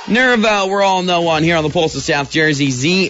Nerva, we're all no one here on the Pulse of South Jersey,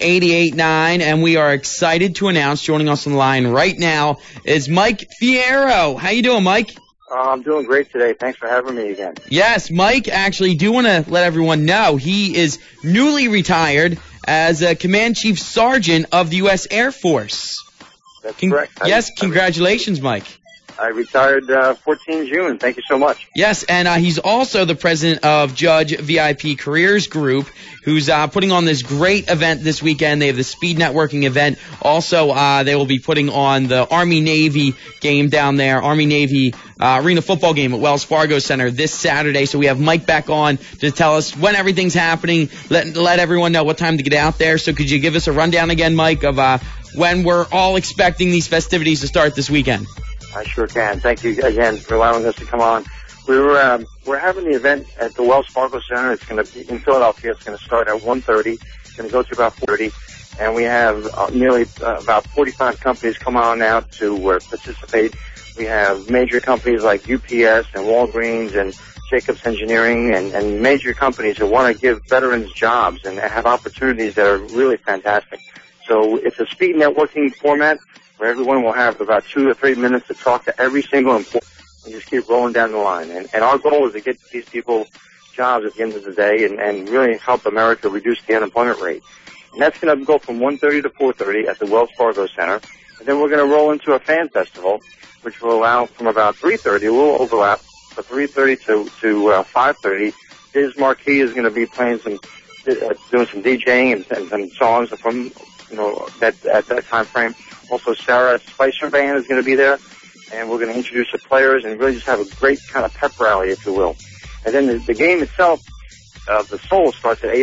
Z88.9, and we are excited to announce, joining us on the line right now, is Mike Fierro. How you doing, Mike? I'm doing great today. Thanks for having me again. Yes, Mike, actually, do want to let everyone know he is newly retired as a Command Chief Sergeant of the U.S. Air Force. That's correct. Yes, congratulations, Mike. I retired 14 June. Thank you so much. Yes, and he's also the president of Judge VIP Careers Group, who's putting on this great event this weekend. They have the speed networking event. Also, they will be putting on the Army-Navy game down there, Army-Navy Arena football game at Wells Fargo Center this Saturday. So we have Mike back on to tell us when everything's happening, let everyone know what time to get out there. So could you give us a rundown again, Mike, of when we're all expecting these festivities to start this weekend? I sure can. Thank you again for allowing us to come on. We're having the event at the Wells Fargo Center. It's going to be in Philadelphia. It's going to start at 1:30. It's going to go to about 4:30. And we have nearly about 45 companies come on out to participate. We have major companies like UPS and Walgreens and Jacobs Engineering and major companies who want to give veterans jobs and have opportunities that are really fantastic. So it's a speed networking format where everyone will have about 2 to 3 minutes to talk to every single employee and just keep rolling down the line. And our goal is to get these people jobs at the end of the day and really help America reduce the unemployment rate. And that's going to go from 1:30 to 4:30 at the Wells Fargo Center. And then we're going to roll into a fan festival, which will allow from about 3:30, we'll overlap, from 3:30 to 5:30. Biz Marquee is going to be playing doing some DJing and some songs from, at that time frame. Also, Sarah Spicer Band is going to be there, and we're going to introduce the players and really just have a great kind of pep rally, if you will. And then the game itself, the Soul, starts at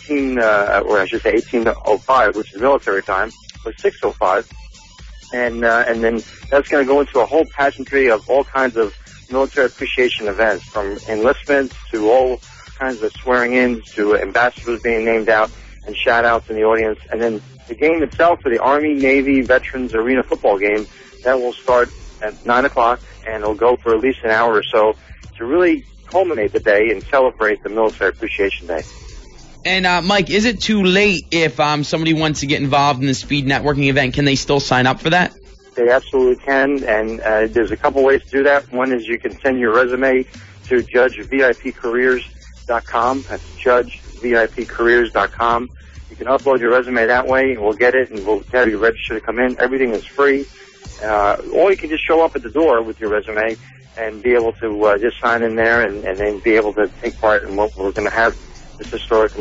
18:05, which is military time, but 6:05, and then that's going to go into a whole pageantry of all kinds of military appreciation events, from enlistments to all kinds of swearing-ins to ambassadors being named out and shout-outs in the audience, and then the game itself for the Army-Navy Veterans Arena football game, that will start at 9 o'clock, and it'll go for at least an hour or so to really culminate the day and celebrate the Military Appreciation Day. And, Mike, is it too late if somebody wants to get involved in the speed networking event? Can they still sign up for that? They absolutely can, and there's a couple ways to do that. One is you can send your resume to judgevipcareers.com. That's judgevipcareers.com. You can upload your resume that way, and we'll get it, and we'll have you register to come in. Everything is free. Or you can just show up at the door with your resume and be able to just sign in there and then be able to take part in what we're going to have this historic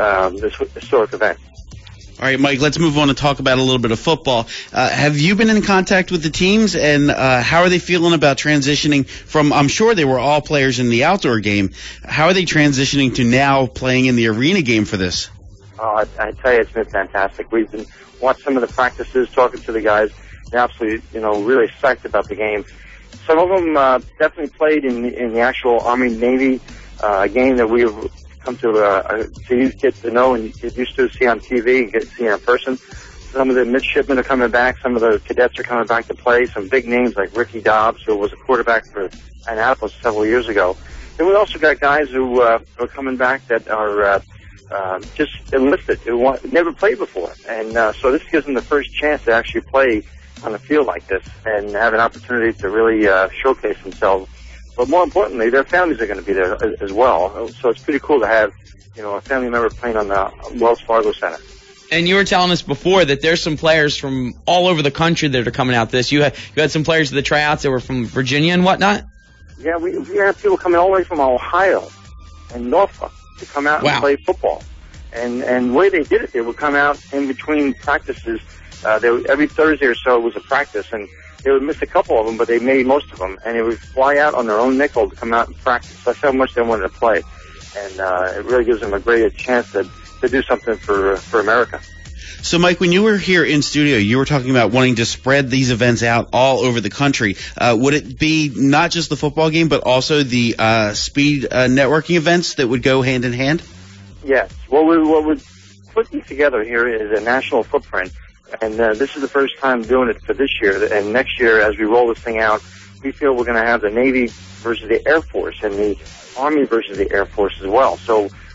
event. All right, Mike, let's move on and talk about a little bit of football. Have you been in contact with the teams, and how are they feeling about transitioning from, I'm sure they were all players in the outdoor game, how are they transitioning to now playing in the arena game for this? I tell you, it's been fantastic. We've been watching some of the practices, talking to the guys. They're absolutely, really psyched about the game. Some of them definitely played in the actual Army-Navy game that we've come to get to know and get used to see on TV and get to see in person. Some of the midshipmen are coming back. Some of the cadets are coming back to play. Some big names like Ricky Dobbs, who was a quarterback for Annapolis several years ago. Then we also got guys who are coming back that are just enlisted, who never played before. And so this gives them the first chance to actually play on a field like this and have an opportunity to really showcase themselves. But more importantly, their families are going to be there as well. So it's pretty cool to have, a family member playing on the Wells Fargo Center. And you were telling us before that there's some players from all over the country that are coming out this. You had some players at the tryouts that were from Virginia and whatnot? Yeah, we have people coming all the way from Ohio and Norfolk to come out and play football. And the way they did it, they would come out in between practices. Every Thursday or so was a practice, and they would miss a couple of them, but they made most of them. And they would fly out on their own nickel to come out and practice. That's how much they wanted to play. And it really gives them a great chance to do something for America. So, Mike, when you were here in studio, you were talking about wanting to spread these events out all over the country. Would it be not just the football game, but also the speed networking events that would go hand in hand? Yes. What we're putting together here is a national footprint, and this is the first time doing it for this year. And next year, as we roll this thing out, we feel we're going to have the Navy versus the Air Force and the Army versus the Air Force as well. So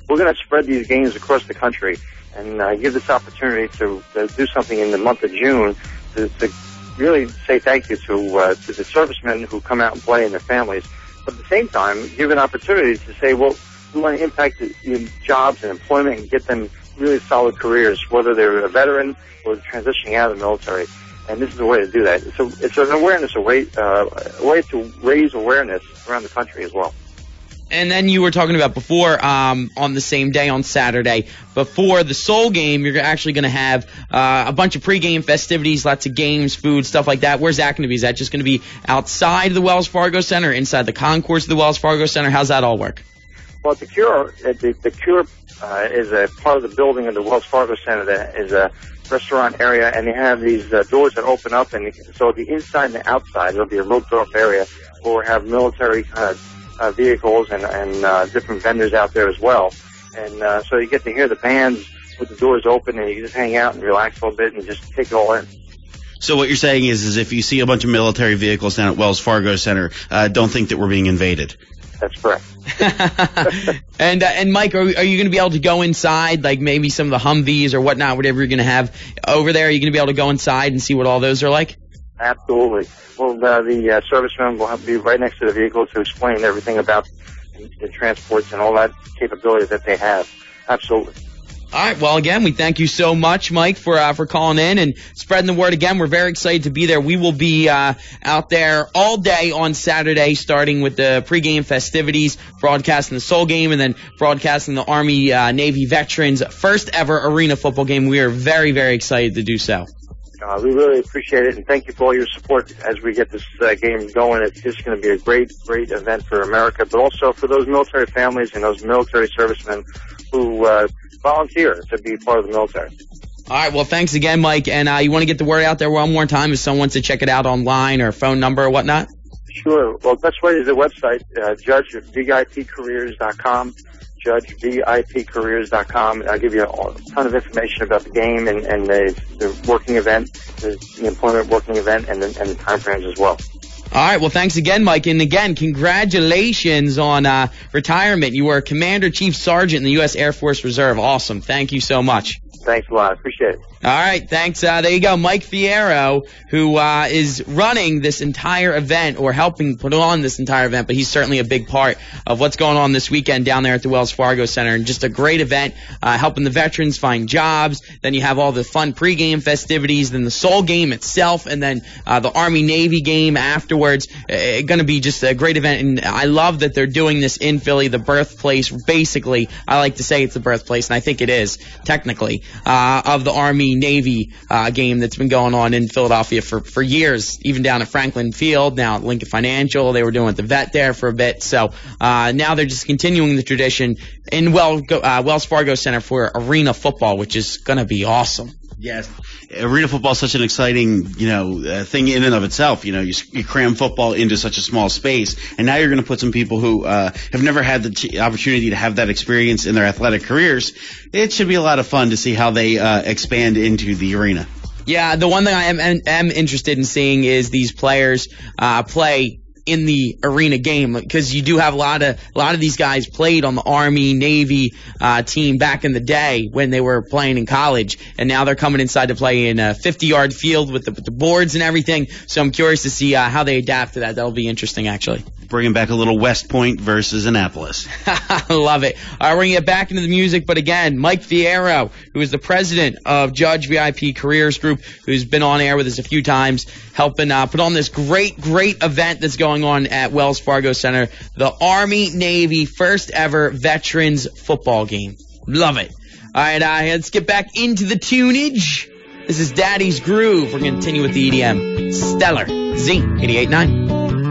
we're going to spread these games across the country and give this opportunity to do something in the month of June to really say thank you to the servicemen who come out and play and their families. But at the same time, give an opportunity to say, well, we want to impact jobs and employment and get them really solid careers, whether they're a veteran or transitioning out of the military. And this is a way to do that. So it's an awareness, a way to raise awareness around the country as well. And then you were talking about before, on the same day on Saturday, before the Soul game, you're actually going to have a bunch of pregame festivities, lots of games, food, stuff like that. Where's that going to be? Is that just going to be outside the Wells Fargo Center, inside the concourse of the Wells Fargo Center? How's that all work? Well, the Cure is a part of the building of the Wells Fargo Center that is a restaurant area, and they have these doors that open up, and so the inside and the outside, there'll be a roped-off area where we have military vehicles and different vendors out there as well. And so you get to hear the bands with the doors open, and you can just hang out and relax a little bit and just take it all in. So what you're saying is if you see a bunch of military vehicles down at Wells Fargo Center, don't think that we're being invaded. That's correct. And Mike, are you going to be able to go inside, like maybe some of the Humvees or whatnot, whatever you're going to have over there? Are you going to be able to go inside and see what all those are like? Absolutely. Well, the servicemen will be right next to the vehicle to explain everything about the transports and all that capability that they have. Absolutely. All right. Well, again, we thank you so much, Mike, for calling in and spreading the word. Again, we're very excited to be there. We will be out there all day on Saturday, starting with the pregame festivities, broadcasting the Soul game, and then broadcasting the Army-Navy Veterans' first ever arena football game. We are very, very excited to do so. We really appreciate it, and thank you for all your support as we get this game going. It's just going to be a great, great event for America, but also for those military families and those military servicemen who volunteer to be part of the military. All right. Well, thanks again, Mike. And you want to get the word out there one more time if someone wants to check it out online or phone number or whatnot? Sure. Well, best way is the website, judgevipcareers.com. judgevipcareers.com. I'll give you a ton of information about the game and the working event, the employment working event, and the time frames as well. All right. Well, thanks again, Mike. And again, congratulations on retirement. You were a Commander Chief Sergeant in the U.S. Air Force Reserve. Awesome. Thank you so much. Thanks a lot. Appreciate it. All right. Thanks. There you go. Mike Fierro, who is running this entire event or helping put on this entire event, but he's certainly a big part of what's going on this weekend down there at the Wells Fargo Center. And just a great event, helping the veterans find jobs. Then you have all the fun pregame festivities, then the Soul game itself, and then the Army-Navy game afterwards. Going to be just a great event. And I love that they're doing this in Philly, the birthplace. Basically, I like to say it's the birthplace, and I think it is, technically, of the Army-Navy game that's been going on in Philadelphia for years, even down at Franklin Field, now at Lincoln Financial. They were doing it at the Vet there for a bit. So now they're just continuing the tradition in Wells Fargo Center for arena football, which is going to be awesome. Yes. Arena football is such an exciting, thing in and of itself. You cram football into such a small space, and now you're going to put some people who have never had the opportunity to have that experience in their athletic careers. It should be a lot of fun to see how they expand into the arena. Yeah, the one thing I am interested in seeing is these players play in the arena game, because you do have a lot of these guys played on the Army Navy team back in the day when they were playing in college, and now they're coming inside to play in a 50-yard field with the boards and everything. So I'm curious to see how they adapt to that. That'll be interesting, actually. Bringing back a little West Point versus Annapolis. I love it. All right, we're going to get back into the music, but again, Mike Fierro, who is the president of Judge VIP Careers Group, who's been on air with us a few times, helping put on this great, great event that's going on at Wells Fargo Center, the Army-Navy first ever Veterans football game. Love it. All right, let's get back into the tunage. This is Daddy's Groove. We're going to continue with the EDM. Stellar. Z 88.9.